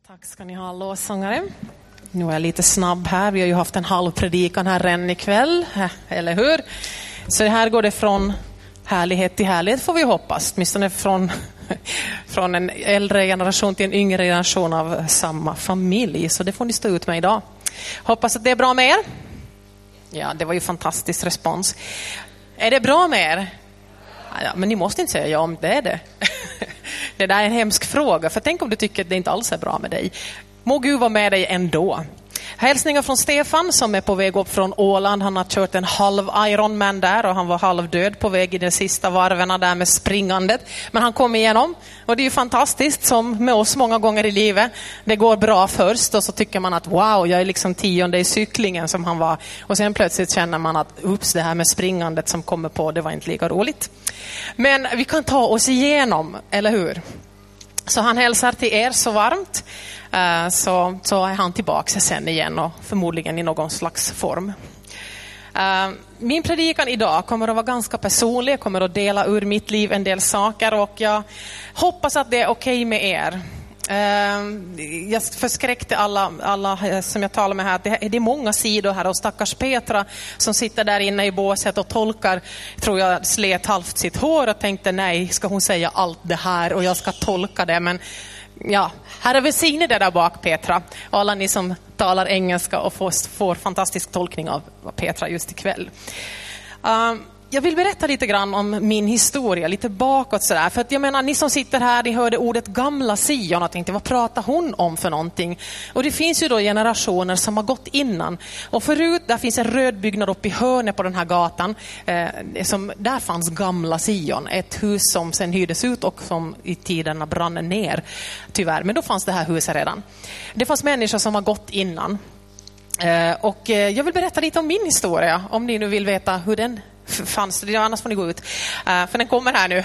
Tack ska ni ha, lovsångare. Nu är jag lite snabb här. Vi har ju haft en halv predikan här redan ikväll, eller hur? Så det här går det från härlighet till härlighet, får vi hoppas. Åtminstone från en äldre generation till en yngre generation av samma familj. Så det får ni stå ut med idag. Hoppas att det är bra med er. Ja, det var ju fantastisk respons. Är det bra med er? Ja, men ni måste inte säga ja om det är det. Det där är en hemsk fråga. För tänk om du tycker att det inte alls är bra med dig. Må Gud vara med dig ändå. Hälsningar från Stefan som är på väg upp från Åland. Han har kört en halv Ironman där och han var halvdöd på väg i de sista varven där med springandet. Men han kom igenom och det är ju fantastiskt som med oss många gånger i livet. Det går bra först och så tycker man att wow, jag är liksom 10:e i cyklingen som han var. Och sen plötsligt känner man att ups, det här med springandet som kommer på, det var inte lika roligt. Men vi kan ta oss igenom, eller hur? Så han hälsar till er så varmt. Så är han tillbaka sen igen och förmodligen i någon slags form. Min predikan idag kommer att vara ganska personlig. Jag kommer att dela ur mitt liv en del saker och jag hoppas att det är okej med er. Jag förskräckte alla som jag talar med här. Det är många sidor här och stackars Petra som sitter där inne i båset och tolkar, tror jag slet halvt sitt hår och tänkte nej, ska hon säga allt det här och jag ska tolka det, men ja, här är välsigne det där bak Petra och alla ni som talar engelska och får fantastisk tolkning av Petra just ikväll. Jag vill berätta lite grann om min historia, lite bakåt sådär. För att jag menar, ni som sitter här, ni hörde ordet gamla Sion och tänkte, vad pratar hon om för någonting? Och det finns ju då generationer som har gått innan. Och förut, där finns en röd byggnad uppe i hörnet på den här gatan. Där fanns gamla Sion, ett hus som sen hyrdes ut och som i tiderna brann ner, tyvärr. Men då fanns det här huset redan. Det fanns människor som har gått innan. Och jag vill berätta lite om min historia, om ni nu vill veta hur den fanns det, annars får ni gå ut. För den kommer här nu.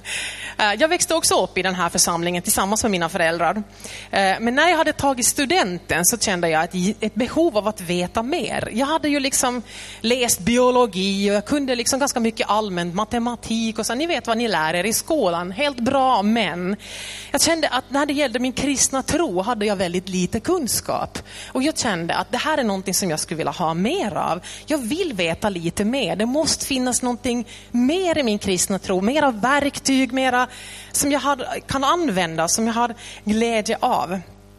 Jag växte också upp i den här församlingen tillsammans med mina föräldrar. Men när jag hade tagit studenten så kände jag ett behov av att veta mer. Jag hade ju liksom läst biologi och jag kunde liksom ganska mycket allmänt matematik och så. Ni vet vad ni lär er i skolan. Helt bra, men jag kände att när det gällde min kristna tro hade jag väldigt lite kunskap. Och jag kände att det här är någonting som jag skulle vilja ha mer av. Jag vill veta lite mer. Det måste finnas någonting mer i min kristna tro. Mera verktyg, mera som jag kan använda, som jag har glädje av.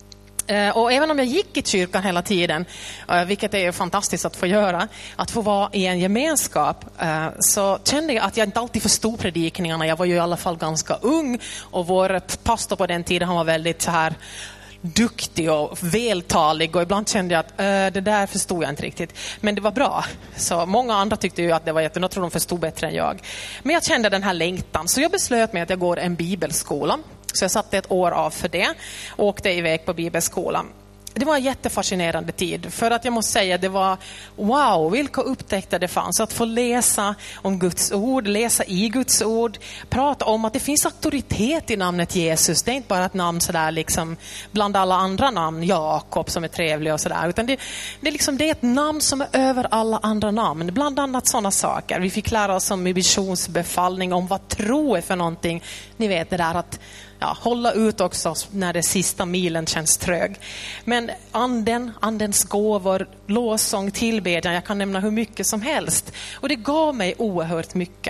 Och även om jag gick i kyrkan hela tiden, vilket är fantastiskt att få göra, att få vara i en gemenskap, så kände jag att jag inte alltid förstod predikningarna. Jag var ju i alla fall ganska ung och vår pastor på den tiden, han var väldigt så här duktig och vältalig och ibland kände jag att det där förstod jag inte riktigt, men det var bra. Så många andra tyckte ju att det var jag tror de förstod bättre än jag. Men jag kände den här längtan, så jag beslöt mig att jag går en bibelskola. Så jag satte ett år av för det och åkte iväg på bibelskolan. Det var en jättefascinerande tid, för att jag måste säga det var wow, vilka upptäckter det fanns. Att få läsa om Guds ord, läsa i Guds ord, prata om att det finns auktoritet i namnet Jesus. Det är inte bara ett namn sådär liksom bland alla andra namn, Jakob som är trevlig och sådär, utan det är ett namn som är över alla andra namn. Bland annat sådana saker. Vi fick lära oss om missionsbefallning, om vad tro är för någonting. Ni vet det där att hålla ut också när det sista milen känns trög. Men andens gåvor, lovsång, tillbedjan, jag kan nämna hur mycket som helst. Och det gav mig oerhört mycket.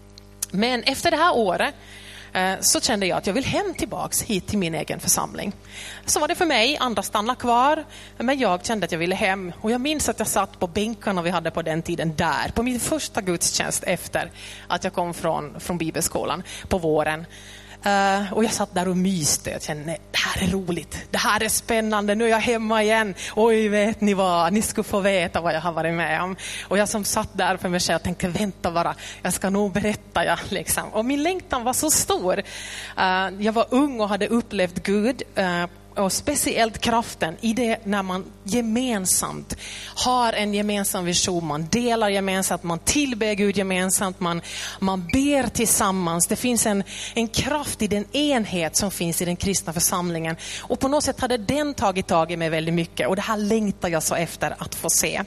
Men efter det här året så kände jag att jag vill hem tillbaks hit till min egen församling. Så var det för mig, andra stannar kvar, men jag kände att jag ville hem. Och jag minns att jag satt på bänkarna vi hade på den tiden där, på min första gudstjänst efter att jag kom från bibelskolan på våren. Och jag satt där och myste. Jag kände, nej, det här är roligt. Det här är spännande. Nu är jag hemma igen. Oj, vet ni vad? Ni skulle få veta vad jag har varit med om. Och jag som satt där för mig själv tänkte, vänta bara. Jag ska nog berätta. Liksom. Och min längtan var så stor. Jag var ung och hade upplevt Gud. Och speciellt kraften i det när man gemensamt har en gemensam vision, man delar gemensamt, man tillber Gud gemensamt, man ber tillsammans. Det finns en kraft i den enhet som finns i den kristna församlingen. Och på något sätt hade den tagit tag i mig väldigt mycket. Och det här längtar jag så efter att få se.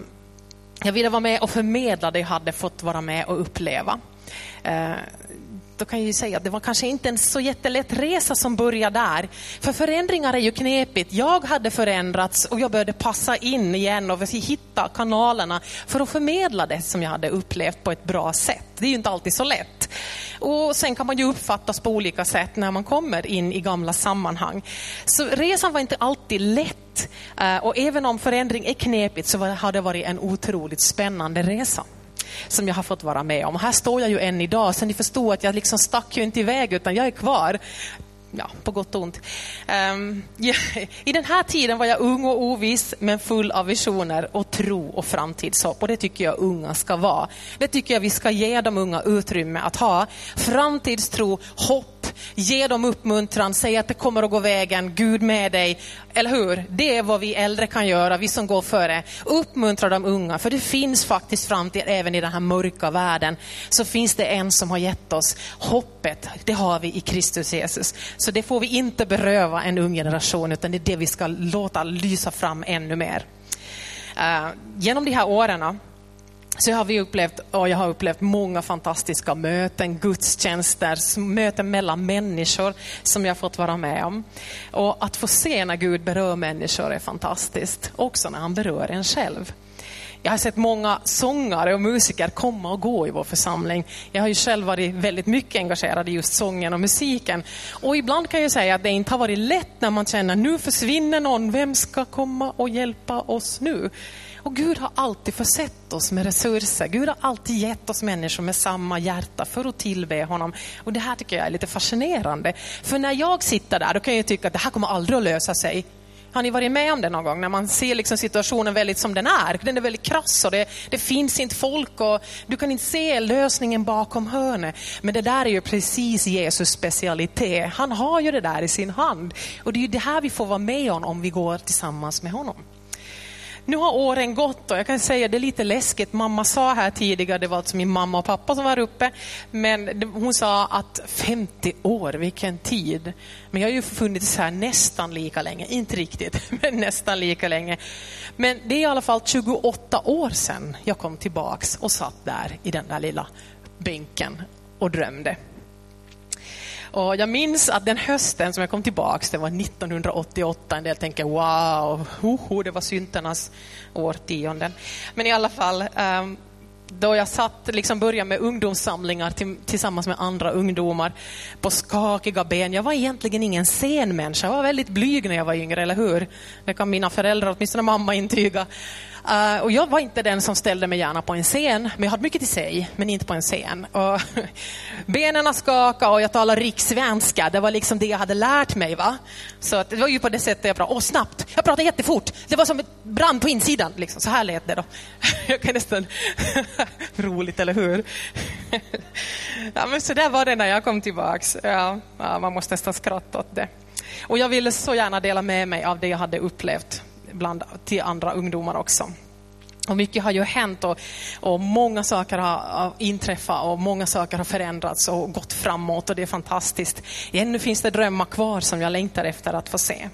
Jag ville vara med och förmedla det jag hade fått vara med och uppleva. då kan jag ju säga att det var kanske inte en så jättelätt resa som började där. För förändringar är ju knepigt. Jag hade förändrats och jag började passa in igen och hitta kanalerna för att förmedla det som jag hade upplevt på ett bra sätt. Det är ju inte alltid så lätt. Och sen kan man ju uppfattas på olika sätt när man kommer in i gamla sammanhang. Så resan var inte alltid lätt. Och även om förändring är knepigt så har det varit en otroligt spännande resa som jag har fått vara med om. Och här står jag ju än idag, så ni förstår att jag liksom stack ju inte iväg utan jag är kvar. Ja, på gott och ont. I den här tiden var jag ung och oviss men full av visioner och tro och framtidshopp. Och det tycker jag unga ska vara. Det tycker jag vi ska ge de unga utrymme att ha. Framtidstro, hopp, ge dem uppmuntran, säga att det kommer att gå vägen, Gud med dig. Eller hur? Det är vad vi äldre kan göra, vi som går före. Uppmuntra de unga, för det finns faktiskt framtid även i den här mörka världen. Så finns det en som har gett oss hoppet, det har vi i Kristus Jesus. Så det får vi inte beröva en ung generation, utan det är det vi ska låta lysa fram ännu mer. Genom de här åren så har vi upplevt, och jag har upplevt många fantastiska möten, gudstjänster, möten mellan människor som jag har fått vara med om. Och att få se när Gud berör människor är fantastiskt, också när han berör en själv. Jag har sett många sångare och musiker komma och gå i vår församling. Jag har ju själv varit väldigt mycket engagerad i just sången och musiken. Och ibland kan jag säga att det inte har varit lätt när man känner nu försvinner någon. Vem ska komma och hjälpa oss nu? Och Gud har alltid försett oss med resurser. Gud har alltid gett oss människor med samma hjärta för att tillbe honom. Och det här tycker jag är lite fascinerande. För när jag sitter där, då kan jag tycka att det här kommer aldrig att lösa sig. Har ni varit med om det någon gång? När man ser liksom situationen väldigt som den är. Den är väldigt krass och det finns inte folk och du kan inte se lösningen bakom hörnet. Men det där är ju precis Jesus specialitet. Han har ju det där i sin hand. Och det är ju det här vi får vara med om vi går tillsammans med honom. Nu har åren gått och jag kan säga att det är lite läskigt. Mamma sa här tidigare, det var alltså min mamma och pappa som var uppe. Men hon sa att 50 år, vilken tid. Men jag har ju funnits här nästan lika länge. Inte riktigt, men nästan lika länge. Men det är i alla fall 28 år sedan jag kom tillbaks och satt där i den där lilla bänken och drömde. Och jag minns att den hösten som jag kom tillbaks, det var 1988. En del tänker wow, det var synternas årtionden. Men i alla fall, då jag började med ungdomssamlingar tillsammans med andra ungdomar på skakiga ben. Jag var egentligen ingen scenmänniska. Jag var väldigt blyg när jag var yngre, eller hur? Det kan mina föräldrar, åtminstone mamma, intyga. Och jag var inte den som ställde mig gärna på en scen, men jag hade mycket till sig, men inte på en scen. Och benen skakade och jag talade rikssvenska. Det var liksom det jag hade lärt mig, va? Så att det var ju på det sättet jag pratade. Snabbt. Jag pratade jättefort. Det var som ett brand på insidan. Liksom. Så här lät det då. Jag kan nästan... Roligt, eller hur? Ja, men så där var det när jag kom tillbaks. Ja, man måste nästan skratta åt det. Och jag ville så gärna dela med mig av det jag hade upplevt till andra ungdomar också. Och mycket har ju hänt och många saker har inträffat och många saker har förändrats och gått framåt och det är fantastiskt. Ännu finns det drömmar kvar som jag längtar efter att få se.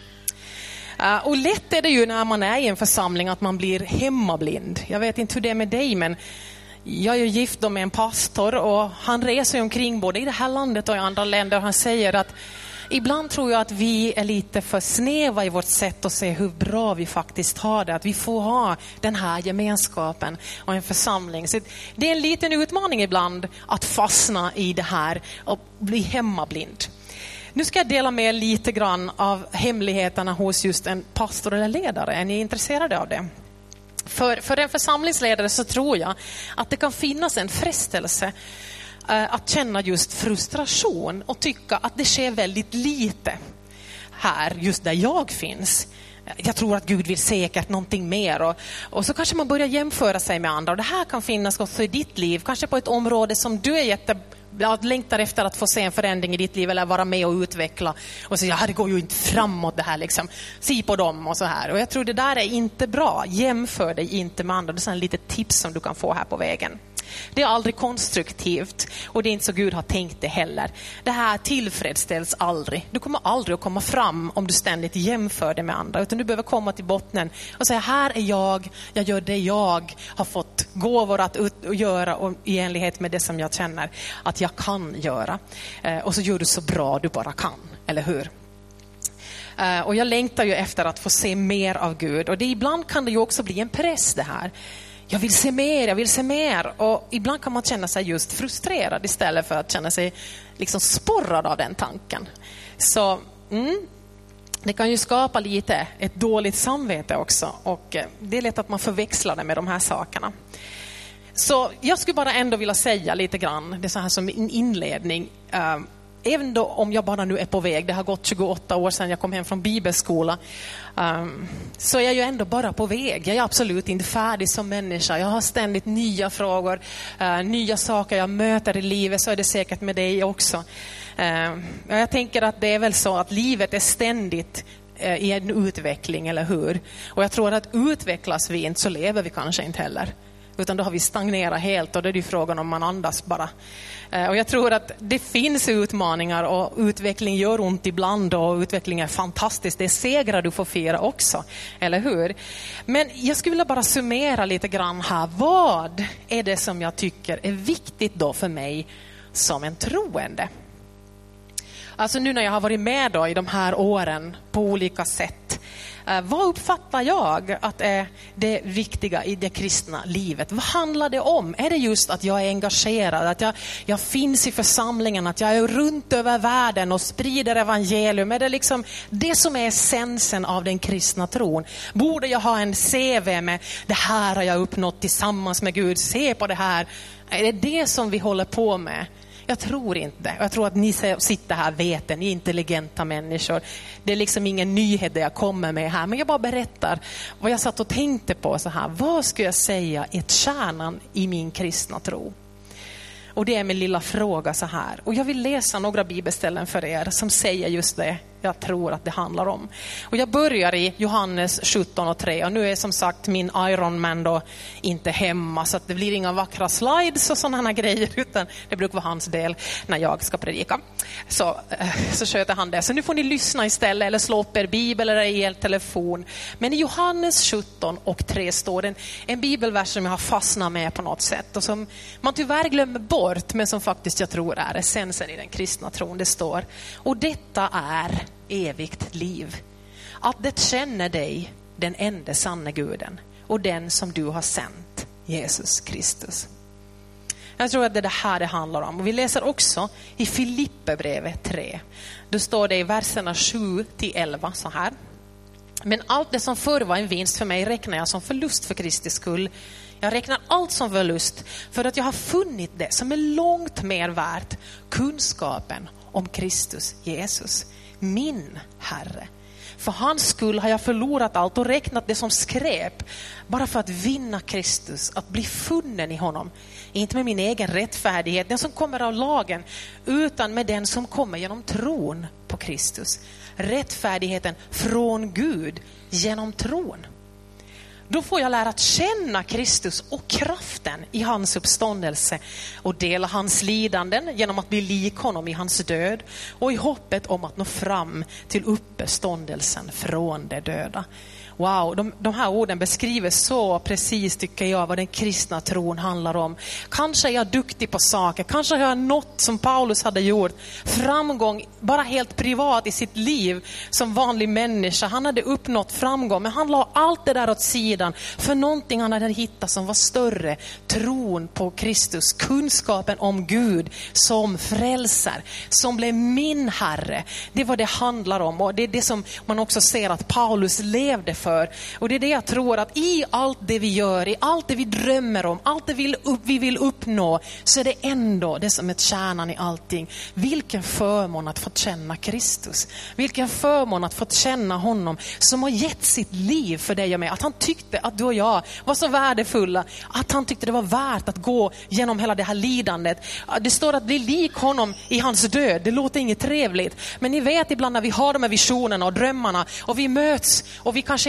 Och lätt är det ju när man är i en församling att man blir hemmablind. Jag vet inte hur det är med dig, men jag är ju gift med en pastor och han reser omkring både i det här landet och i andra länder. Han säger att ibland tror jag att vi är lite för snäva i vårt sätt att se hur bra vi faktiskt har det. Att vi får ha den här gemenskapen och en församling. Så det är en liten utmaning ibland att fastna i det här och bli hemmablind. Nu ska jag dela med lite grann av hemligheterna hos just en pastor eller ledare. Är ni intresserade av det? För en församlingsledare så tror jag att det kan finnas en frestelse att känna just frustration och tycka att det sker väldigt lite här, just där jag finns. Jag tror att Gud vill säkert någonting mer och så kanske man börjar jämföra sig med andra. Och det här kan finnas också i ditt liv, kanske på ett område som du är längtar efter att få se en förändring i ditt liv eller vara med och utveckla och säga, det går ju inte framåt det här liksom. Se på dem och så här. Och jag tror det där är inte bra. Jämför dig inte med andra. Det är ett litet tips som du kan få här på vägen. Det är aldrig konstruktivt och det är inte så Gud har tänkt det heller. Det här tillfredsställs aldrig. Du kommer aldrig att komma fram om du ständigt jämför det med andra, utan du behöver komma till botten och säga, här är jag gör det jag har fått gåvor att göra och i enlighet med det som jag känner att jag kan göra. Och så gör du så bra du bara kan, eller hur? Och jag längtar ju efter att få se mer av Gud. Och ibland kan det ju också bli en press det här. Jag vill se mer. Och ibland kan man känna sig just frustrerad istället för att känna sig liksom sporrad av den tanken. Så det kan ju skapa lite ett dåligt samvete också. Och det är lätt att man förväxlar det med de här sakerna. Så jag skulle bara ändå vilja säga lite grann, det är så här som en inledning. Även då om jag bara nu är på väg, det har gått 28 år sedan jag kom hem från bibelskola, så är jag ju ändå bara på väg. Jag är absolut inte färdig som människa. Jag har ständigt nya frågor, nya saker jag möter i livet. Så är det säkert med dig också. Jag tänker att det är väl så att livet är ständigt i en utveckling, eller hur? Och jag tror att utvecklas vi inte så lever vi kanske inte heller. Utan då har vi stagnerat helt och då är det ju frågan om man andas bara. Och jag tror att det finns utmaningar och utveckling gör ont ibland och utveckling är fantastiskt. Det är segrar du får fira också, eller hur? Men jag skulle vilja bara summera lite grann här. Vad är det som jag tycker är viktigt då för mig som en troende? Alltså nu när jag har varit med då i de här åren på olika sätt. Vad uppfattar jag att är det viktiga i det kristna livet? Vad handlar det om? Är det just att jag är engagerad, att jag finns i församlingen, att jag är runt över världen och sprider evangelium? Är det liksom det som är essensen av den kristna tron? Borde jag ha en CV med det här har jag uppnått tillsammans med Gud? Se på det här. Är det det som vi håller på med? Jag tror inte. Jag tror att ni sitter här vet det. Ni är intelligenta människor. Det är liksom ingen nyhet det jag kommer med här. Men jag bara berättar vad jag satt och tänkte på så här. Vad ska jag säga är kärnan i min kristna tro? Och det är min lilla fråga så här. Och jag vill läsa några bibelställen för er som säger just det jag tror att det handlar om. Och jag börjar i Johannes 17:3. Och nu är som sagt min Ironman då inte hemma. Så att det blir inga vackra slides och sådana grejer. Utan det brukar vara hans del när jag ska predika. Så sköter han det. Så nu får ni lyssna istället. Eller slå upp er bibel eller er telefon. Men i Johannes 17:3 står en bibelvers som jag har fastnat med på något sätt. Och som man tyvärr glömmer bort. Men som faktiskt jag tror är essensen i den kristna tron. Det står. Och detta är evigt liv. Att det känner dig, den enda sanna Guden, och den som du har sänt, Jesus Kristus. Jag tror att det är det här det handlar om. Och vi läser också i Filipperbrevet 3. Då står det i verserna 7-11 så här. Men allt det som förr var en vinst för mig räknar jag som förlust för Kristi skull. Jag räknar allt som förlust för att jag har funnit det som är långt mer värt, kunskapen om Kristus Jesus, min Herre. För hans skull har jag förlorat allt och räknat det som skräp bara för att vinna Kristus, att bli funnen i honom. Inte med min egen rättfärdighet, den som kommer av lagen, utan med den som kommer genom tron på Kristus. Rättfärdigheten från Gud genom tron. Då får jag lära att känna Kristus och kraften i hans uppståndelse och dela hans lidanden genom att bli lik honom i hans död och i hoppet om att nå fram till uppståndelsen från de döda. Wow, de här orden beskriver så precis tycker jag vad den kristna tron handlar om. Kanske är jag duktig på saker, kanske har jag något som Paulus hade gjort. Framgång bara helt privat i sitt liv som vanlig människa. Han hade uppnått framgång men han la allt det där åt sidan för någonting han hade hittat som var större. Tron på Kristus, kunskapen om Gud som frälsar, som blev min Herre. Det var det handlar om och det är det som man också ser att Paulus levde för. Och det är det jag tror att i allt det vi gör, i allt det vi drömmer om, allt det vi vill uppnå, så är det ändå det som är kärnan i allting. Vilken förmån att få känna Kristus. Vilken förmån att få känna honom som har gett sitt liv för dig och mig. Att han tyckte att du och jag var så värdefulla. Att han tyckte det var värt att gå genom hela det här lidandet. Det står att bli lik honom i hans död. Det låter inget trevligt. Men ni vet ibland när vi har de här visionerna och drömmarna och vi möts och vi kanske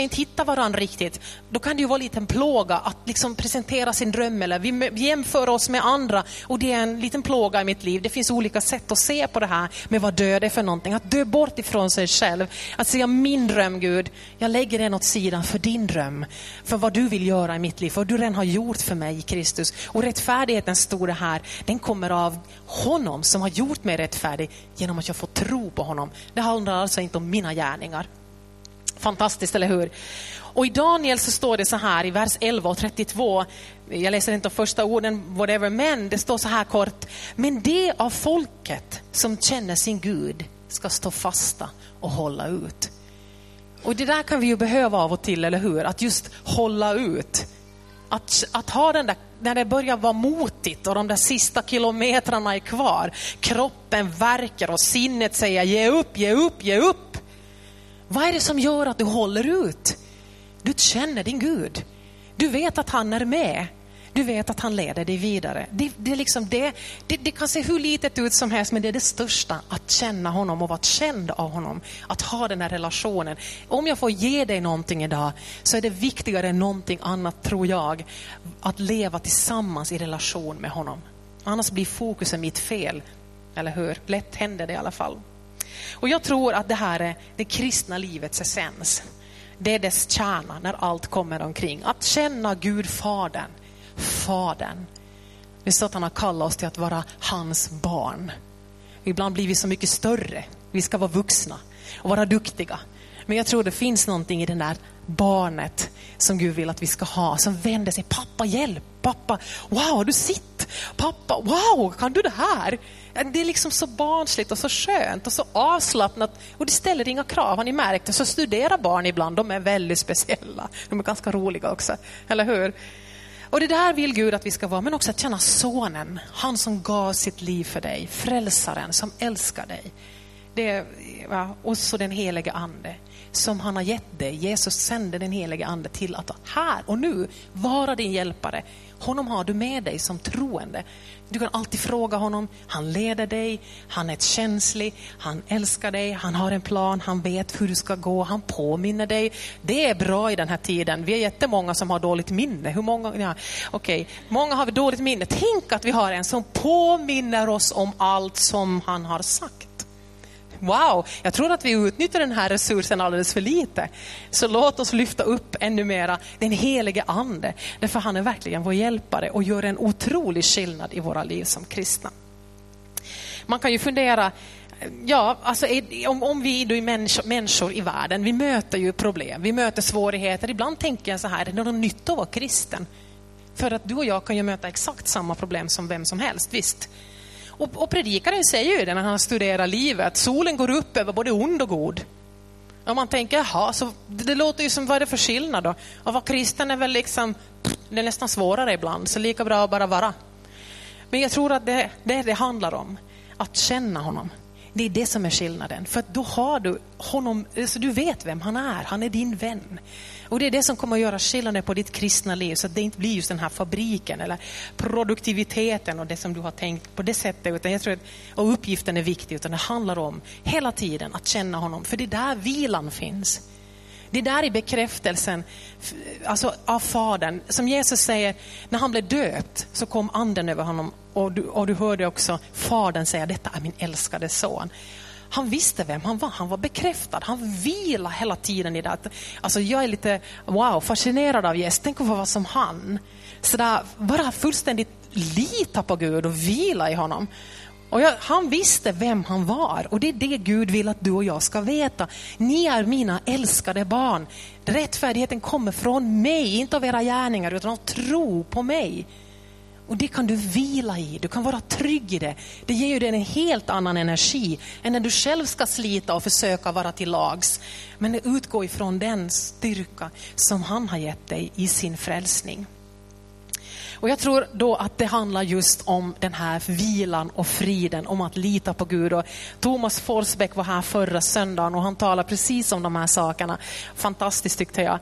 inte hittar varandra riktigt, då kan det ju vara lite en plåga att liksom presentera sin dröm, eller vi jämför oss med andra, och det är en liten plåga i mitt liv. Det finns olika sätt att se på det här med vad död är för någonting. Att dö bort ifrån sig själv, att säga min dröm Gud, jag lägger den åt sidan för din dröm, för vad du vill göra i mitt liv, för vad du redan har gjort för mig i Kristus. Och rättfärdigheten står det här, den kommer av honom som har gjort mig rättfärdig genom att jag får tro på honom. Det handlar alltså inte om mina gärningar. Fantastiskt, eller hur? Och i Daniel så står det så här i vers 11 och 32. Jag läser inte de första orden, whatever, men det står så här kort. Men det av folket som känner sin Gud ska stå fasta och hålla ut. Och det där kan vi ju behöva av och till, eller hur? Att just hålla ut. Att ha den där, när det börjar vara motigt och de där sista kilometrarna är kvar. Kroppen verkar och sinnet säger ge upp, ge upp, ge upp. Vad är det som gör att du håller ut? Du känner din Gud. Du vet att han är med. Du vet att han leder dig vidare. Det är liksom det kan se hur litet ut som helst, men det är det största. Att känna honom och vara känd av honom. Att ha den här relationen. Om jag får ge dig någonting idag, så är det viktigare än någonting annat, tror jag, att leva tillsammans i relation med honom. Annars blir fokusen mitt fel. Eller hur? Lätt händer det i alla fall. Och jag tror att det här är det kristna livets essens. Det är dess kärna när allt kommer omkring. Att känna Gud Fadern. Det är så att han har kallat oss till att vara hans barn. Ibland blir vi så mycket större. Vi ska vara vuxna och vara duktiga. Men jag tror det finns någonting i den där barnet som Gud vill att vi ska ha. Som vänder sig, pappa hjälp, pappa, wow du sitter, pappa, wow kan du det här? Det är liksom så barnsligt och så skönt och så avslappnat. Och det ställer inga krav, har ni märkt det? Så studerar barn ibland, de är väldigt speciella. De är ganska roliga också, eller hur? Och det där vill Gud att vi ska vara, men också att känna sonen, han som gav sitt liv för dig, frälsaren som älskar dig. Det är, och så den helige ande som han har gett dig. Jesus sände den helige ande till att här och nu vara din hjälpare. Honom har du med dig som troende. Du kan alltid fråga honom. Han leder dig. Han är känslig. Han älskar dig. Han har en plan. Han vet hur du ska gå. Han påminner dig. Det är bra i den här tiden. Vi är jättemånga som har dåligt minne. Hur många? Ja, okej. Många har vi dåligt minne. Tänk att vi har en som påminner oss om allt som han har sagt. Wow, jag tror att vi utnyttjar den här resursen alldeles för lite. Så låt oss lyfta upp ännu mera den helige ande. Därför han är verkligen vår hjälpare och gör en otrolig skillnad i våra liv som kristna. Man kan ju fundera, ja, alltså om vi då är människor i världen, vi möter ju problem, vi möter svårigheter. Ibland tänker jag så här, det är något nytt att vara kristen. För att du och jag kan ju möta exakt samma problem som vem som helst, visst. Och predikaren säger ju det när han studerar livet. Solen går upp över både ond och god. Och man tänker, jaha, så det låter ju som, vad är det för skillnad då? Och vad kristen är väl liksom, det är nästan svårare ibland. Så lika bra att bara vara. Men jag tror att det handlar om. Att känna honom. Det är det som är skillnaden. För då har du honom, så du vet vem han är. Han är din vän. Och det är det som kommer att göra skillnaden på ditt kristna liv. Så att det inte blir just den här fabriken eller produktiviteten och det som du har tänkt på det sättet. Utan jag tror att och uppgiften är viktig. Utan det handlar om hela tiden att känna honom. För det är där vilan finns. Det är där i bekräftelsen alltså av Fadern. Som Jesus säger, när han blev döpt så kom anden över honom. Och du hörde också Fadern säga, detta är min älskade son. Han visste vem han var. Han var bekräftad. Han vilade hela tiden i det. Alltså jag är lite fascinerad av Jesus. Tänk att vara som han. Så där, bara fullständigt lita på Gud och vila i honom. Och han visste vem han var. Och det är det Gud vill att du och jag ska veta. Ni är mina älskade barn. Rättfärdigheten kommer från mig. Inte av era gärningar utan av tro på mig. Och det kan du vila i. Du kan vara trygg i det. Det ger ju dig en helt annan energi än när du själv ska slita och försöka vara till lags. Men det utgår ifrån den styrka som han har gett dig i sin frälsning. Och jag tror då att det handlar just om den här vilan och friden, om att lita på Gud. Och Thomas Forsbäck var här förra söndagen och han talade precis om de här sakerna. Fantastiskt tyckte jag.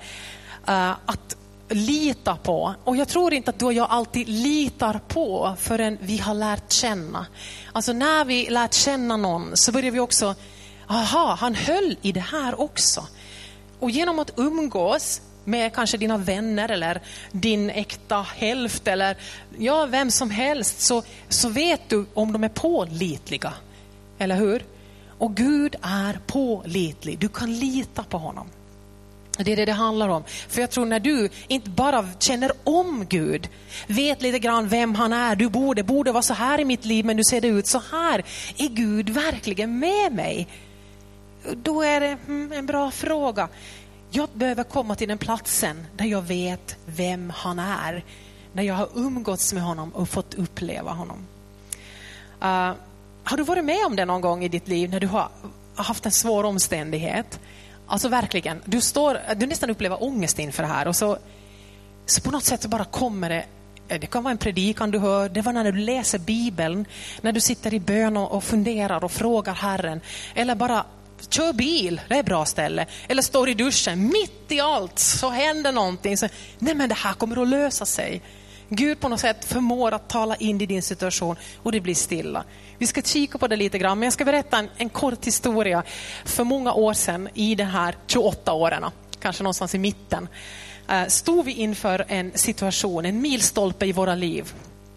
Att lita på. Och jag tror inte att du och jag alltid litar på förrän vi har lärt känna. Alltså när vi lärt känna någon så börjar vi också, aha, han höll i det här också. Och genom att umgås med kanske dina vänner eller din äkta hälft eller vem som helst, så vet du om de är pålitliga. Eller hur? Och Gud är pålitlig. Du kan lita på honom. Det är det handlar om. För jag tror när du inte bara känner om Gud, vet lite grann vem han är, du borde vara så här i mitt liv, men du ser det ut så här. Är Gud verkligen med mig? Då är det en bra fråga. Jag behöver komma till den platsen där jag vet vem han är. Där jag har umgåtts med honom och fått uppleva honom. Har du varit med om det någon gång i ditt liv när du har haft en svår omständighet? Alltså verkligen, du nästan upplever ångest inför det här. Och så på något sätt så bara kommer det kan vara en predikan du hör. Det var när du läser Bibeln. När du sitter i bön och funderar och frågar Herren. Eller bara kör bil, det är ett bra ställe. Eller står i duschen, mitt i allt så händer någonting. Så, nej men det här kommer att lösa sig. Gud på något sätt förmår att tala in i din situation och det blir stilla. Vi ska kika på det lite grann, men jag ska berätta en kort historia. För många år sedan, i de här 28 åren, kanske någonstans i mitten, stod vi inför en situation, en milstolpe i våra liv.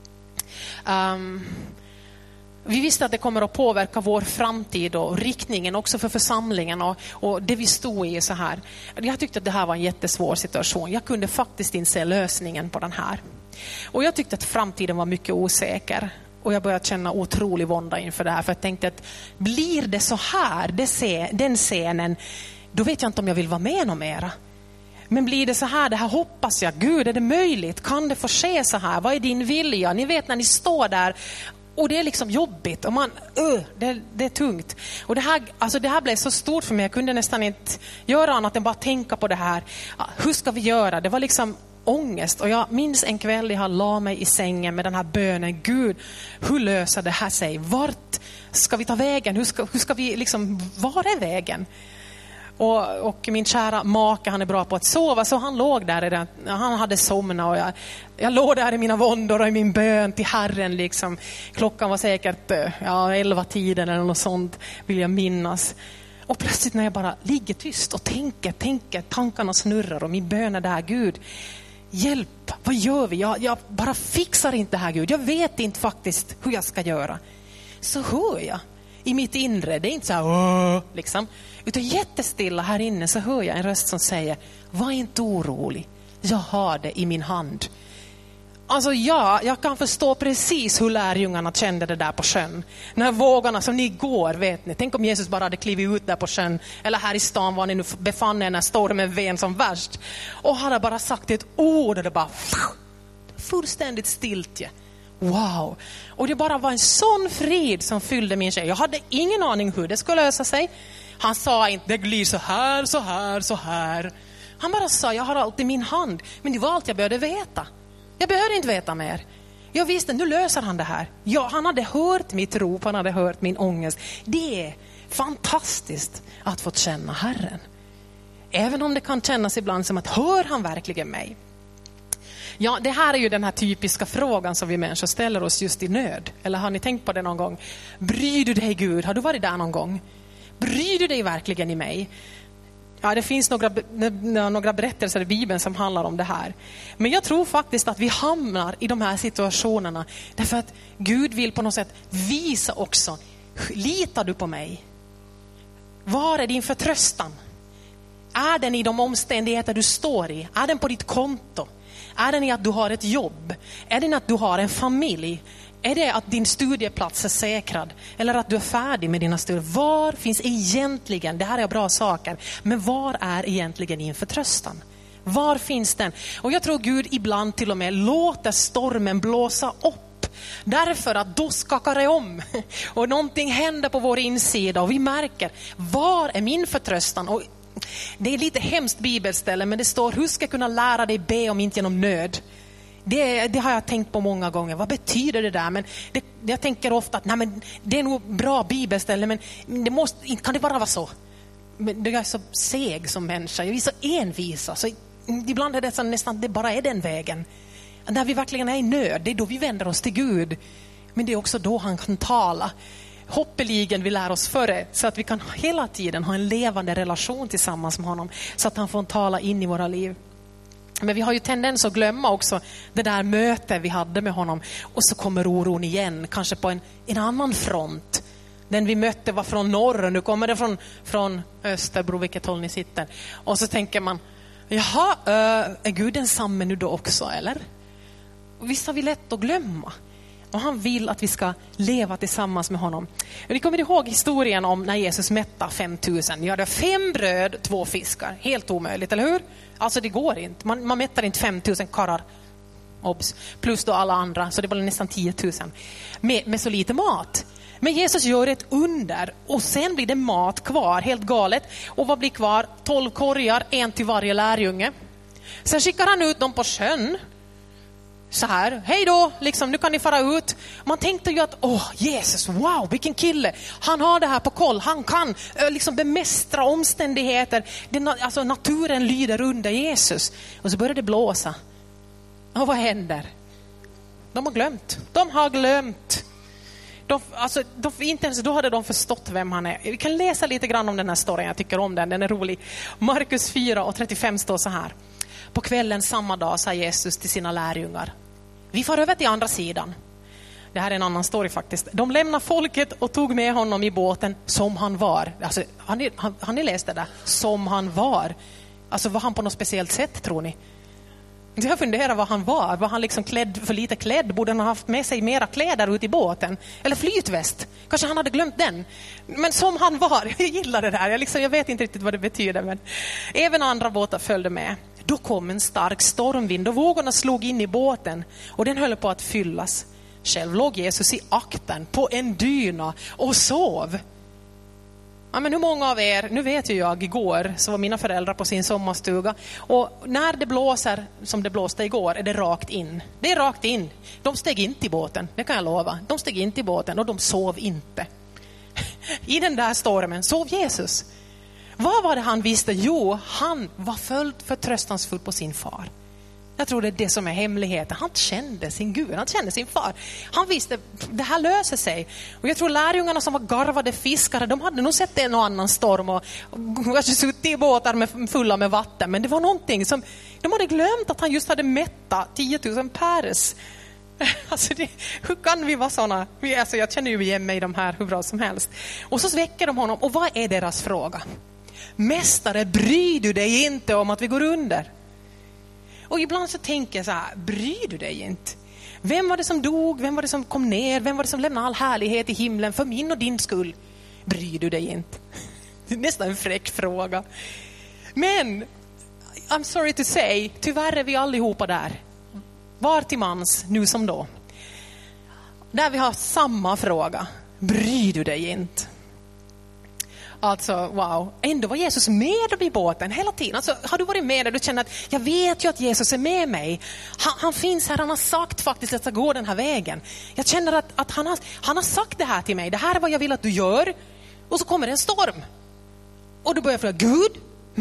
Vi visste att det kommer att påverka vår framtid och riktningen också för församlingen och det vi stod i så här. Jag tyckte att det här var en jättesvår situation. Jag kunde faktiskt inte se lösningen på den här. Och jag tyckte att framtiden var mycket osäker. Och jag började känna otrolig vånda inför det här. För jag tänkte att blir det så här, den scenen, då vet jag inte om jag vill vara med någon mera. Men blir det så här, det här hoppas jag. Gud, är det möjligt? Kan det få ske så här? Vad är din vilja? Ni vet när ni står där och det är liksom jobbigt. Och det är tungt. Och det här blev så stort för mig. Jag kunde nästan inte göra annat än bara tänka på det här. Hur ska vi göra? Det var liksom ångest. Och jag minns en kväll jag la mig i sängen med den här bönen. Gud, hur löser det här sig? Vart ska vi ta vägen? Hur ska vi liksom, var är vägen? Och min kära make, han är bra på att sova, så han låg där, han hade somnat och jag låg där i mina våndor och i min bön till Herren liksom. Klockan var säkert 11-tiden eller något sånt, vill jag minnas. Och plötsligt när jag bara ligger tyst och tänker, tankarna snurrar och min bön är där, Gud, hjälp, vad gör vi? Jag bara fixar inte det här, Gud. Jag vet inte faktiskt hur jag ska göra. Så hör jag i mitt inre, det är inte så här liksom, utan jättestilla här inne så hör jag en röst som säger, var inte orolig, jag har det i min hand. Alltså jag kan förstå precis hur lärjungarna kände det där på sjön. När vågorna som ni går, vet ni. Tänk om Jesus bara hade klivit ut där på sjön. Eller här i stan var ni nu befann er när stormen ven som värst. Och hade bara sagt ett ord och det bara fullständigt stiltje. Wow. Och det bara var en sån frid som fyllde min själ. Jag hade ingen aning hur det skulle lösa sig. Han sa inte, det blir så här, så här, så här. Han bara sa, jag har allt i min hand. Men det var allt jag behövde veta. Jag behövde inte veta mer. Jag visste, nu löser han det här. Ja, han hade hört mitt rop, han hade hört min ångest. Det är fantastiskt att få känna Herren. Även om det kan kännas ibland som att, hör han verkligen mig? Ja, det här är ju den här typiska frågan som vi människor ställer oss just i nöd. Eller har ni tänkt på det någon gång? Bryr du dig, Gud? Har du varit där någon gång? Bryr du dig verkligen i mig? Ja, det finns några berättelser i Bibeln som handlar om det här. Men jag tror faktiskt att vi hamnar i de här situationerna därför att Gud vill på något sätt visa också, litar du på mig? Var är din förtröstan? Är den i de omständigheter du står i? Är den på ditt konto? Är den i att du har ett jobb? Är den att du har en familj? Är det att din studieplats är säkrad? Eller att du är färdig med dina studier? Var finns egentligen, det här är bra saker, men var är egentligen din förtröstan? Var finns den? Och jag tror Gud ibland till och med låter stormen blåsa upp. Därför att då skakar det om. Och någonting händer på vår insida och vi märker, var är min förtröstan? Och det är lite hemskt bibelställe, men det står, hur ska jag kunna lära dig be om inte genom nöd? Det har jag tänkt på många gånger. Vad betyder det där? Men jag tänker ofta att men det är nog bra bibelställe, men kan det bara vara så? Men jag är så seg som människa. Jag är så envisa. Så ibland är det så nästan det bara är den vägen. När vi verkligen är i nöd, det är då vi vänder oss till Gud. Men det är också då han kan tala. hoppeligen vi lär oss före, så att vi kan hela tiden ha en levande relation tillsammans med honom, så att han får tala in i våra liv. Men vi har ju tendens att glömma också det där mötet vi hade med honom, och så kommer oron igen, kanske på en annan front. Den vi mötte var från norr och nu kommer det från Österbro, vilket håll ni sitter. Och så tänker man, jaha, är Gud densamme nu då också, eller? Och visst har vi lätt att glömma. Och han vill att vi ska leva tillsammans med honom. Och ni kommer ihåg historien om när Jesus mättade 5000. Ni hade 5 bröd, 2 fiskar. Helt omöjligt, eller hur? Alltså det går inte. Man mättar inte 5000 karrar. Obs. Plus då alla andra. Så det var nästan 10 000. Med så lite mat. Men Jesus gör ett under. Och sen blir det mat kvar. Helt galet. Och vad blir kvar? 12 korgar. 1 till varje lärjunge. Sen skickar han ut dem på sjön. Så här, hej då, liksom, nu kan ni fara ut. Man tänkte ju att, Jesus, wow, vilken kille. Han har det här på koll, han kan liksom bemästra omständigheter. Alltså naturen lyder under Jesus. Och så börjar det blåsa. Och vad händer? De har glömt. Inte ens då hade de förstått vem han är. Vi kan läsa lite grann om den här storyn, jag tycker om den är rolig. Markus 4:35 står så här. På kvällen samma dag sa Jesus till sina lärjungar: vi får över till andra sidan. Det här är en annan story faktiskt. De lämnade folket och tog med honom i båten som han var. Alltså, har ni läst det där? Som han var. Alltså var han på något speciellt sätt, tror ni? Jag funderar vad han var. Var han liksom för lite klädd? Borde han ha haft med sig mera kläder ut i båten? Eller flytväst? Kanske han hade glömt den. Men som han var. Jag gillar det där. Jag vet inte riktigt vad det betyder. Men även andra båtar följde med. Då kom en stark stormvind och vågorna slog in i båten. Och den höll på att fyllas. Själv låg Jesus i akten på en dyna och sov. Ja, men hur många av er, nu vet ju jag, igår så var mina föräldrar på sin sommarstuga. Och när det blåser som det blåste igår är det rakt in. Det är rakt in. De steg inte i båten, det kan jag lova. De steg inte i båten och de sov inte. I den där stormen sov Jesus. Vad var det han visste? Jo, han var förtröstansfull på sin far. Jag tror det är det som är hemligheten. Han kände sin Gud, han kände sin far. Han visste, det här löser sig. Och jag tror lärjungarna som var garvade fiskare, de hade nog sett en och annan storm och kanske suttit i båtar fulla med vatten. Men det var någonting som, de hade glömt att han just hade mättat 10 000 päres. Alltså hur kan vi vara sådana? Jag känner ju igen mig i de här hur bra som helst. Och så väcker de honom. Och vad är deras fråga? Mästare, bryr du dig inte om att vi går under? Och ibland så tänker jag så här, bryr du dig inte? Vem var det som dog? Vem var det som kom ner? Vem var det som lämnade all härlighet i himlen för min och din skull? Bryr du dig inte? Det är nästan en fräck fråga. Men, I'm sorry to say, tyvärr är vi allihopa där. Var till mans, nu som då. Där vi har samma fråga. Bryr du dig inte? Alltså, wow. Ändå var Jesus med i båten hela tiden. Alltså, har du varit med där du känner att jag vet ju att Jesus är med mig. Han finns här, han har sagt faktiskt att jag ska gå den här vägen. Jag känner att han har sagt det här till mig. Det här är vad jag vill att du gör. Och så kommer en storm. Och du börjar fråga, Gud?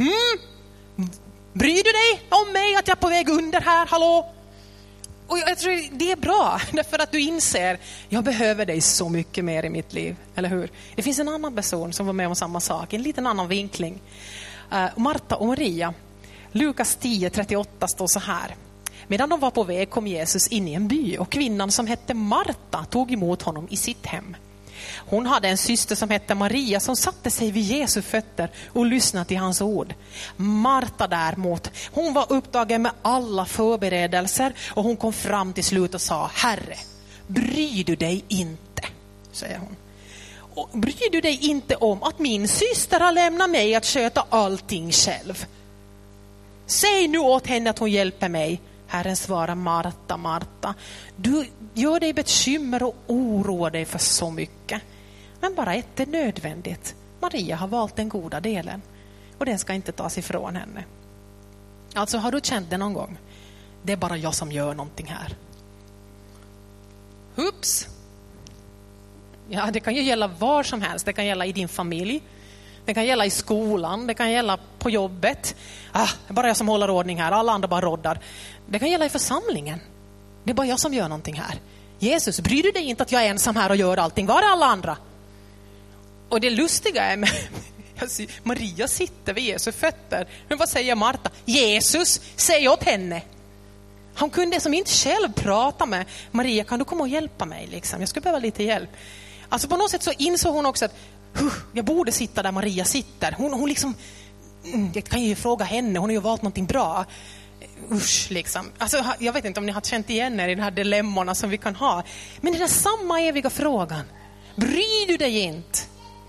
Bryr du dig om mig att jag är på väg under här? Hallå? Och jag tror det är bra, därför att du inser jag behöver dig så mycket mer i mitt liv, eller hur? Det finns en annan person som var med om samma sak, en liten annan vinkling. Marta och Maria. Lukas 10:38 står så här. Medan de var på väg kom Jesus in i en by och kvinnan som hette Marta tog emot honom i sitt hem. Hon hade en syster som hette Maria som satte sig vid Jesu fötter och lyssnade till hans ord. Marta däremot, hon var upptagen med alla förberedelser och hon kom fram till slut och sa: Herre, bryr du dig inte, säger hon. Och bryr du dig inte om att min syster har lämnat mig att sköta allting själv? Säg nu åt henne att hon hjälper mig. Herren svarar: Marta, Marta, du gör dig bekymmer och oroar dig för så mycket. Men bara ett är nödvändigt. Maria har valt den goda delen. Och den ska inte tas ifrån henne. Alltså, har du känt det någon gång? Det är bara jag som gör någonting här. Oops. Ja, det kan ju gälla var som helst. Det kan gälla i din familj. Det kan gälla i skolan. Det kan gälla på jobbet. Det är bara jag som håller ordning här. Alla andra bara roddar. Det kan gälla i församlingen. Det är bara jag som gör någonting här. Jesus, bryr du dig inte att jag är ensam här och gör allting? Var är alla andra? Och det lustiga är med Maria sitter vid Jesu fötter. Men vad säger Marta? Jesus, säg åt henne. Han kunde som inte själv prata med Maria. Kan du komma och hjälpa mig? Liksom? Jag skulle behöva lite hjälp. Alltså på något sätt så insåg hon också att jag borde sitta där Maria sitter. Hon liksom, jag kan ju fråga henne. Hon har ju valt någonting bra. Usch liksom. Alltså, jag vet inte om ni har känt igen er i de här dilemmorna som vi kan ha. Men det är samma eviga frågan. Bryr du dig inte?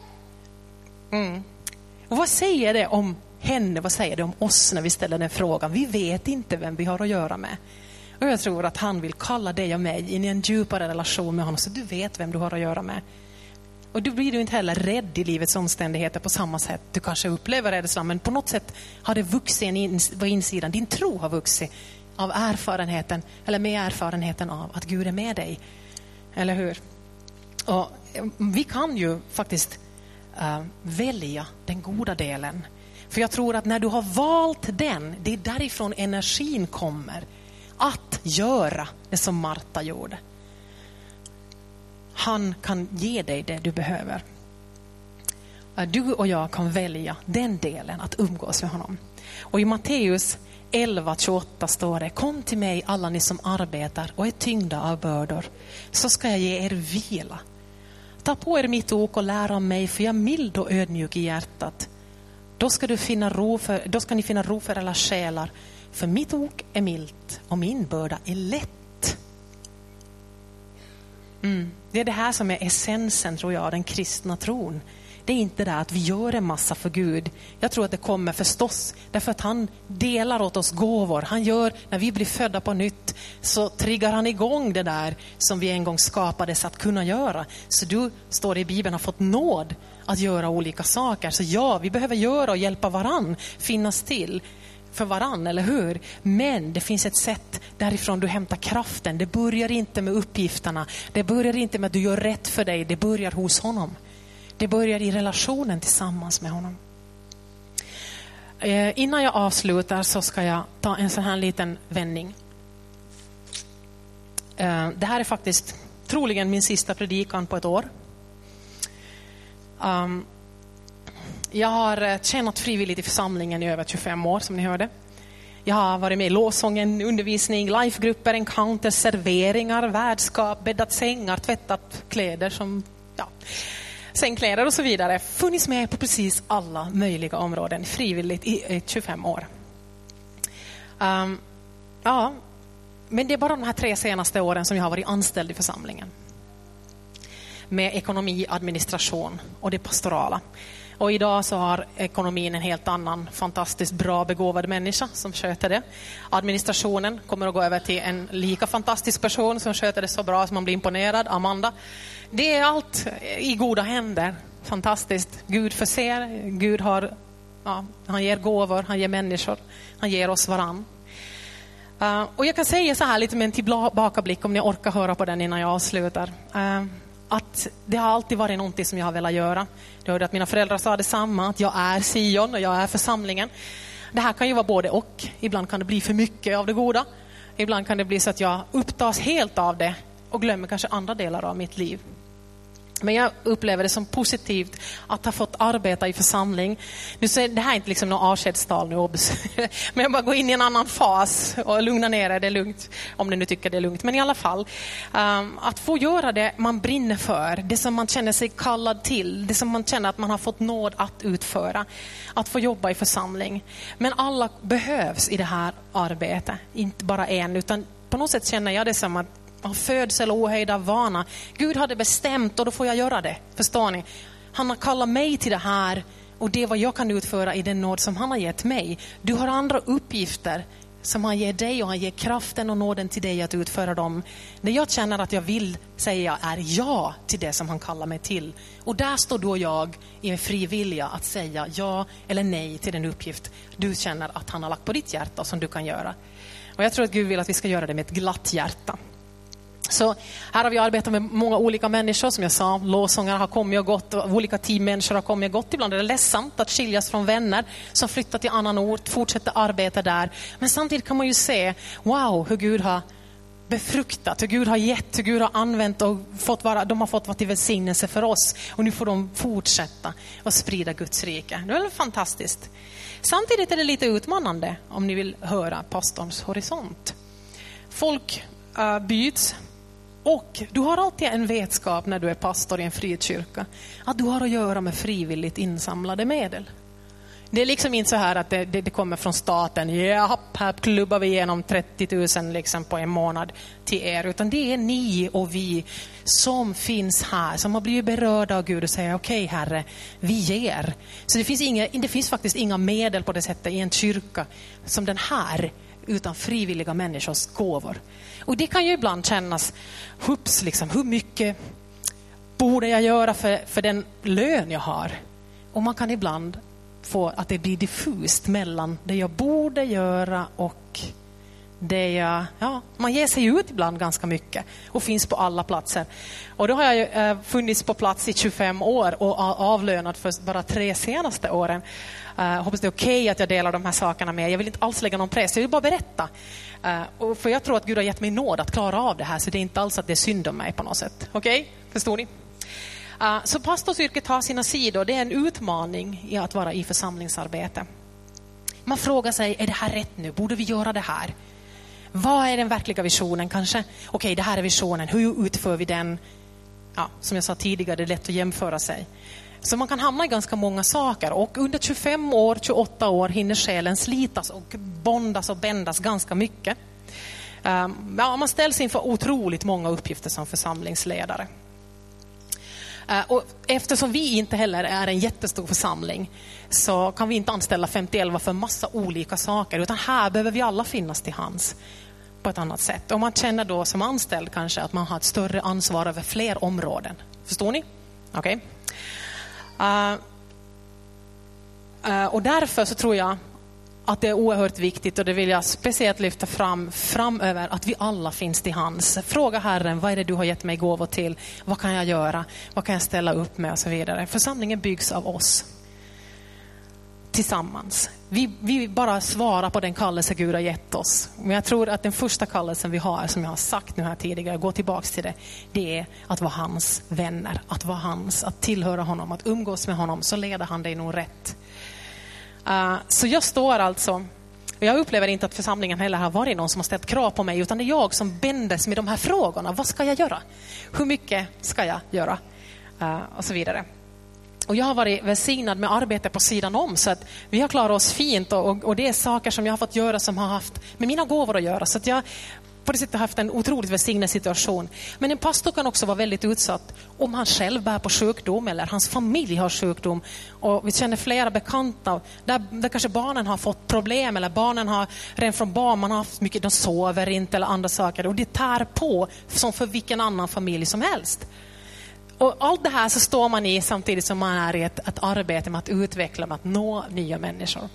Och vad säger det om henne? Vad säger det om oss när vi ställer den frågan? Vi vet inte vem vi har att göra med. Och jag tror att han vill kalla dig och mig in i en djupare relation med honom, så du vet vem du har att göra med. Och då blir du inte heller rädd i livets omständigheter på samma sätt. Du kanske upplever rädslan, men på något sätt har det vuxit på insidan. Din tro har vuxit av erfarenheten, eller med erfarenheten av att Gud är med dig. Eller hur? Och vi kan ju faktiskt välja den goda delen. För jag tror att när du har valt den, det är därifrån energin kommer att göra det som Marta gjorde. Han kan ge dig det du behöver. Du och jag kan välja den delen, att umgås med honom. Och i Matteus 11:28 står det: kom till mig alla ni som arbetar och är tyngda av bördor, så ska jag ge er vila. Ta på er mitt ok och lär av mig, för jag är mild och ödmjuk i hjärtat. Då ska ni finna ro för alla själar, för mitt ok är milt och min börda är lätt. Det är det här som är essensen, tror jag, den kristna tron. Det är inte det att vi gör en massa för Gud. Jag tror att det kommer förstås därför att han delar åt oss gåvor. Han gör, när vi blir födda på nytt, så triggar han igång det där som vi en gång skapades att kunna göra. Så du, står det i Bibeln, har fått nåd att göra olika saker. Så ja, vi behöver göra och hjälpa varann, finnas till för varann, eller hur? Men det finns ett sätt därifrån du hämtar kraften. Det börjar inte med uppgifterna. Det börjar inte med att du gör rätt för dig. Det börjar hos honom. Det börjar i relationen tillsammans med honom. Innan jag avslutar så ska jag ta en sån här liten vändning. Det här är faktiskt troligen min sista predikan på ett år. Jag har tjänat frivilligt i församlingen i över 25 år, som ni hörde. Jag har varit med i lovsången, undervisning, livegrupper, encounters, serveringar, värdskap, bäddat sängar, tvättat kläder som, sängkläder och så vidare. Funnits med på precis alla möjliga områden frivilligt i 25 år. Men det är bara de här 3 senaste åren som jag har varit anställd i församlingen. Med ekonomi, administration och det pastorala. Och idag så har ekonomin en helt annan fantastiskt bra begåvad människa som sköter det. Administrationen kommer att gå över till en lika fantastisk person som sköter det så bra som man blir imponerad, Amanda. Det är allt i goda händer. Fantastiskt. Gud förser, Gud har, han ger gåvor, han ger människor, han ger oss varann. Och jag kan säga så här lite med en tillbakablick, om ni orkar höra på den innan jag avslutar. Att det har alltid varit någonting som jag har velat göra. Jag hörde att mina föräldrar sa detsamma, att jag är Sion och jag är församlingen. Det här kan ju vara både och. Ibland kan det bli för mycket av det goda. Ibland kan det bli så att jag upptas helt av det och glömmer kanske andra delar av mitt liv. Men jag upplever det som positivt att ha fått arbeta i församling. Nu säger det här är inte liksom någon avskedstal nu, men jag bara går in i en annan fas och lugna ner det är lugnt, om ni nu tycker det är lugnt. Men i alla fall, att få göra det man brinner för, det som man känner sig kallad till, det som man känner att man har fått nåd att utföra, att få jobba i församling. Men alla behövs i det här arbetet, inte bara en, utan på något sätt känner jag det som att av födsel och ohejda vana. Gud hade bestämt och då får jag göra det. Förstår ni? Han har kallat mig till det här och det är vad jag kan utföra i den nåd som han har gett mig. Du har andra uppgifter som han ger dig och han ger kraften och nåden till dig att utföra dem. När jag känner att jag vill säga är ja till det som han kallar mig till. Och där står då jag i en fri vilja att säga ja eller nej till den uppgift du känner att han har lagt på ditt hjärta som du kan göra. Och jag tror att Gud vill att vi ska göra det med ett glatt hjärta. Så här har vi arbetat med många olika människor, som jag sa, lovsångare har kommit och gått, och olika teammänniskor har kommit och gått. Ibland är det ledsamt att skiljas från vänner som flyttar till annan ort, fortsätter arbeta där. Men samtidigt kan man ju se, wow, hur Gud har befruktat, hur Gud har gett, hur Gud har använt och de har fått vara till välsignelse för oss. Och nu får de fortsätta att sprida Guds rike. Det är väl fantastiskt. Samtidigt är det lite utmanande om ni vill höra pastorns horisont. Folk byts och du har alltid en vetskap när du är pastor i en frikyrka att du har att göra med frivilligt insamlade medel. Det är liksom inte så här att det kommer från staten. Här klubbar vi igenom 30 000 liksom på en månad till er. Utan det är ni och vi som finns här. Som har blivit berörda av Gud och säger okej, Herre, vi ger. Så det finns faktiskt inga medel på det sättet i en kyrka som den här. Utan frivilliga människors gåvor. Och det kan ju ibland kännas liksom, hur mycket borde jag göra för den lön jag har? Och man kan ibland få att det blir diffust mellan det jag borde göra och det man ger sig ut ibland ganska mycket och finns på alla platser. Och då har jag funnits på plats i 25 år och avlönad för bara 3 senaste åren. Hoppas det är okej att jag delar de här sakerna med. Jag vill inte alls lägga någon press, jag vill bara berätta. För jag tror att Gud har gett mig nåd att klara av det här, så det är inte alls att det är synd om mig på något sätt. Okej? Förstår ni? Så pastorsyrket har sina sidor. Det är en utmaning i att vara i församlingsarbete. Man frågar sig, är det här rätt nu? Borde vi göra det här? Vad är den verkliga visionen kanske? Okej, det här är visionen. Hur utför vi den? Ja, som jag sa tidigare, det är lätt att jämföra sig. Så man kan hamna i ganska många saker. Och under 25 år, 28 år hinner själen slitas och bondas och bändas ganska mycket. Man ställs inför otroligt många uppgifter som församlingsledare. Och eftersom vi inte heller är en jättestor församling så kan vi inte anställa 50-11 för massa olika saker, utan här behöver vi alla finnas till hands på ett annat sätt. Och man känner då som anställd kanske att man har ett större ansvar över fler områden. Förstår ni? Okej. Och därför så tror jag att det är oerhört viktigt, och det vill jag speciellt lyfta fram framöver, att vi alla finns till hands. Fråga Herren, vad är det du har gett mig gåvor till? Vad kan jag göra? Vad kan jag ställa upp med och så vidare. Församlingen byggs av oss tillsammans. Vi bara svarar på den kallelse Gud har gett oss. Men jag tror att den första kallelsen vi har, som jag har sagt nu här tidigare, gå tillbaks till det är att vara hans vänner, att tillhöra honom, att umgås med honom, så leder han dig nog rätt. Så jag står alltså, och jag upplever inte att församlingen heller har varit någon som har ställt krav på mig, utan det är jag som bändes med de här frågorna. Vad ska jag göra? Hur mycket ska jag göra? Och så vidare. Och jag har varit välsignad med arbete på sidan om, så att vi har klarat oss fint, och det är saker som jag har fått göra som har haft med mina gåvor att göra. Så att jag på det sättet har haft en otroligt välsignad situation. Men en pastor kan också vara väldigt utsatt om han själv bär på sjukdom eller hans familj har sjukdom. Och vi känner flera bekanta där kanske barnen har fått problem, eller barnen har redan från barn, man har haft mycket, de sover inte eller andra saker. Och det tär på som för vilken annan familj som helst. Och allt det här så står man i samtidigt som man är i ett arbete med att utveckla, med att nå nya människor.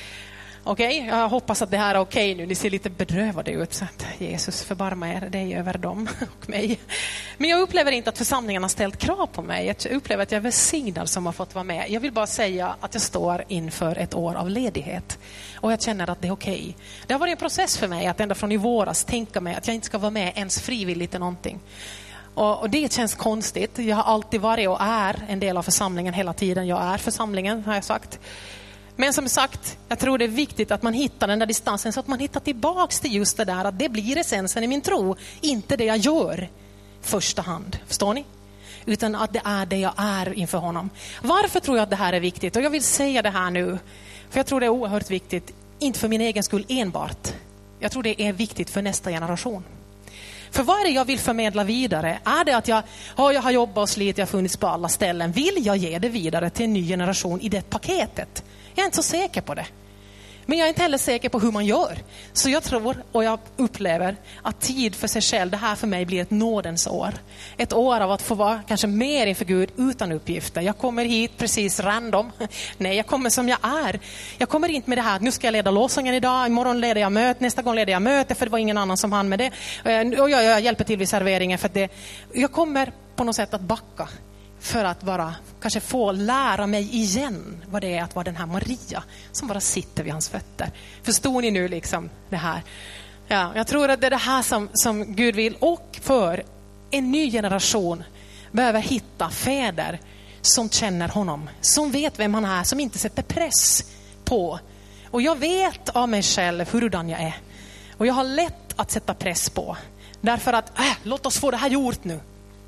Okej, jag hoppas att det här är okej nu. Ni ser lite bedrövade ut, så att Jesus förbarma er dig över dem och mig. Men jag upplever inte att församlingen har ställt krav på mig. Jag upplever att jag är välsignad som har fått vara med. Jag vill bara säga att jag står inför ett år av ledighet. Och jag känner att det är okej. Det har varit en process för mig att ända från i våras tänka mig att jag inte ska vara med ens frivilligt i någonting. Och det känns konstigt. Jag har alltid varit och är en del av församlingen hela tiden. Jag är församlingen, har jag sagt. Men som sagt, jag tror det är viktigt att man hittar den där distansen, så att man hittar tillbaks till just det där, att det blir essensen i min tro, inte det jag gör första hand. Förstår ni? Utan att det är det jag är inför honom. Varför tror jag att det här är viktigt? Och jag vill säga det här nu, för jag tror det är oerhört viktigt, inte för min egen skull enbart. Jag tror det är viktigt för nästa generation. För vad är det jag vill förmedla vidare? Är det att jag har jobbat och slitit, jag har funnits på alla ställen? Vill jag ge det vidare till en ny generation i det paketet? Jag är inte så säker på det. Men jag är inte heller säker på hur man gör. Så jag tror och jag upplever att tid för sig själv, det här för mig blir ett nådens år. Ett år av att få vara kanske mer inför Gud utan uppgifter. Jag kommer hit precis random. Nej, jag kommer som jag är. Jag kommer inte med det här att nu ska jag leda lovsången idag, imorgon leder jag möte, nästa gång leder jag möte för det var ingen annan som hann med det. Och jag hjälper till vid serveringen för att det. Jag kommer på något sätt att backa. För att bara kanske få lära mig igen vad det är att vara den här Maria som bara sitter vid hans fötter. Förstår ni nu liksom det här? Ja, jag tror att det är det här som Gud vill. Och för en ny generation behöver hitta fäder som känner honom. Som vet vem han är, som inte sätter press på. Och jag vet av mig själv hurdan jag är. Och jag har lätt att sätta press på. Därför att, låt oss få det här gjort nu.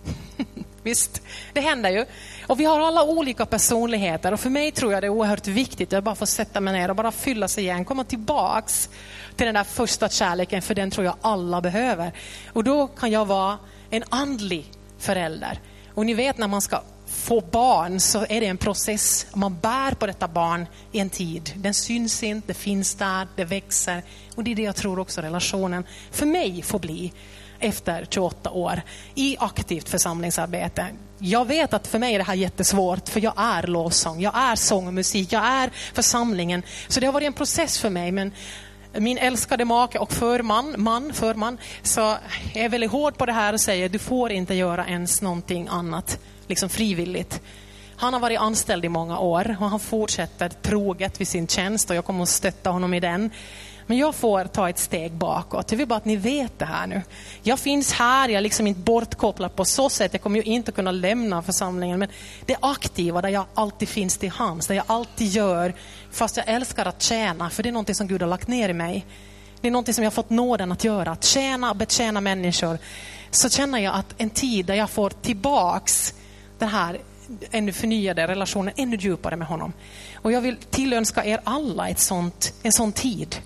Visst, det händer ju. Och vi har alla olika personligheter. Och för mig tror jag det är oerhört viktigt att bara få sätta mig ner och bara fylla sig igen. Komma tillbaks till den där första kärleken. För den tror jag alla behöver. Och då kan jag vara en andlig förälder. Och ni vet när man ska få barn så är det en process. Man bär på detta barn i en tid. Den syns inte, det finns där, det växer. Och det är det jag tror också relationen för mig får bli efter 28 år i aktivt församlingsarbete. Jag vet att för mig är det här jättesvårt, för jag är lovsång, jag är sång och musik, jag är församlingen. Så det har varit en process för mig, men min älskade make och förman så är väldigt hård på det här och säger du får inte göra ens någonting annat liksom frivilligt. Han har varit anställd i många år och han fortsätter troget vid sin tjänst och jag kommer att stötta honom i den. Men jag får ta ett steg bakåt. Jag vill bara att ni vet det här nu. Jag finns här, jag är liksom inte bortkopplad på så sätt. Jag kommer ju inte kunna lämna församlingen. Men det aktiva där jag alltid finns till hands. Där jag alltid gör. Fast jag älskar att tjäna. För det är någonting som Gud har lagt ner i mig. Det är någonting som jag har fått nåden att göra. Att tjäna och betjäna människor. Så känner jag att en tid där jag får tillbaks den här ännu förnyade relationen. Ännu djupare med honom. Och jag vill tillönska er alla en sån tid.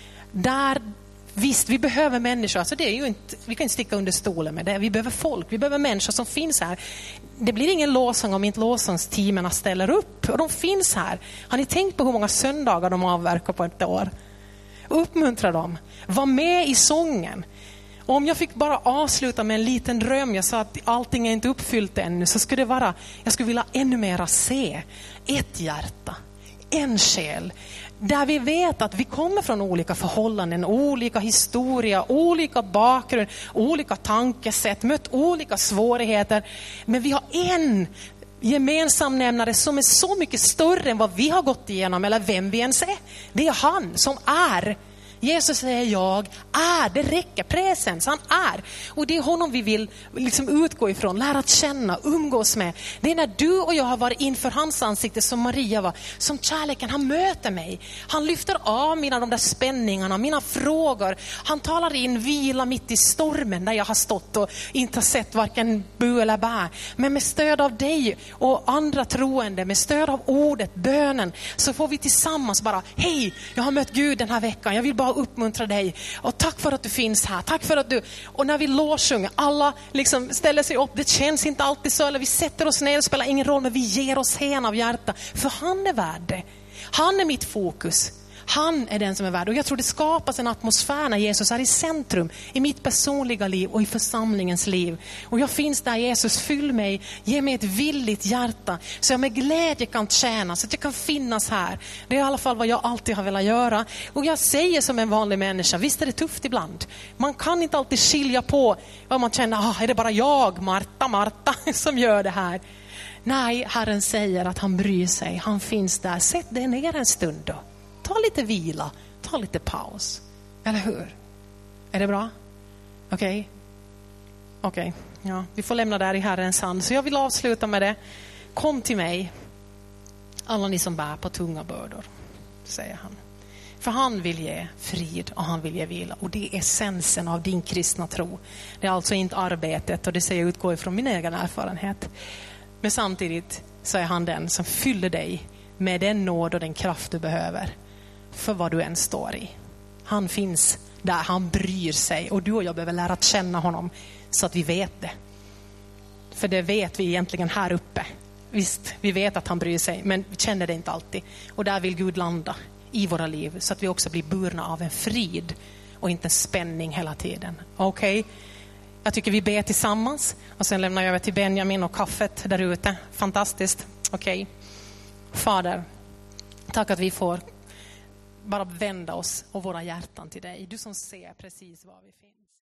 Där, visst, vi behöver människor. Alltså det är ju inte, vi kan inte sticka under stolen med det. Vi behöver folk, vi behöver människor som finns här. Det blir ingen lovsång om inte lovsångsteamen ställer upp. Och de finns här. Har ni tänkt på hur många söndagar de avverkar på ett år? Uppmuntra dem. Var med i sången. Och om jag fick bara avsluta med en liten dröm. Jag sa att allting är inte uppfyllt ännu. Så skulle det vara, jag skulle vilja ännu mera se ett hjärta. En själ. Där vi vet att vi kommer från olika förhållanden, olika historia, olika bakgrund, olika tankesätt, mött olika svårigheter. Men vi har en gemensam nämnare som är så mycket större än vad vi har gått igenom eller vem vi ens är. Det är han som är. Jesus säger jag är, det räcker, presens, han är. Och det är honom vi vill liksom utgå ifrån, lära att känna, umgås med. Det är när du och jag har varit inför hans ansikte som Maria var, som kärleken, han möter mig. Han lyfter av de där spänningarna, mina frågor. Han talar in vila mitt i stormen där jag har stått och inte har sett varken bu eller bä. Men med stöd av dig och andra troende, med stöd av ordet, bönen, så får vi tillsammans bara, hej, jag har mött Gud den här veckan, jag vill bara uppmuntra dig. Och tack för att du finns här. Tack för att du... Och när vi lovsjunger, alla liksom ställer sig upp. Det känns inte alltid så. Eller vi sätter oss ner och spelar ingen roll. Men vi ger oss hän av hjärta. För han är värd det. Han är mitt fokus. Han är den som är värd. Och jag tror det skapas en atmosfär när Jesus är i centrum. I mitt personliga liv och i församlingens liv. Och jag finns där, Jesus, fyll mig. Ge mig ett villigt hjärta. Så jag med glädje kan tjäna. Så att jag kan finnas här. Det är i alla fall vad jag alltid har velat göra. Och jag säger som en vanlig människa. Visst är det tufft ibland. Man kan inte alltid skilja på. Vad man känner, är det bara jag, Marta, som gör det här. Nej, Herren säger att han bryr sig. Han finns där. Sätt dig ner en stund då. Ta lite vila, ta lite paus. Eller hur? Är det bra? Okej. Ja, vi får lämna där i Herrens hand. Så jag vill avsluta med det. Kom till mig, alla ni som bär på tunga bördor, säger han. För han vill ge frid och han vill ge vila. Och det är essensen av din kristna tro. Det är alltså inte arbetet, och det säger jag utgår ifrån min egen erfarenhet. Men samtidigt så är han den som fyller dig med den nåd och den kraft du behöver. För vad du än står i. Han finns där, han bryr sig. Och du och jag behöver lära att känna honom så att vi vet det. För det vet vi egentligen här uppe. Visst, vi vet att han bryr sig, men vi känner det inte alltid. Och där vill Gud landa i våra liv så att vi också blir burna av en frid och inte en spänning hela tiden. Okej? Jag tycker vi ber tillsammans och sen lämnar jag över till Benjamin och kaffet där ute. Fantastiskt. Okej. Fader, tack att vi får bara vända oss och våra hjärtan till dig. Du som ser precis var vi finns.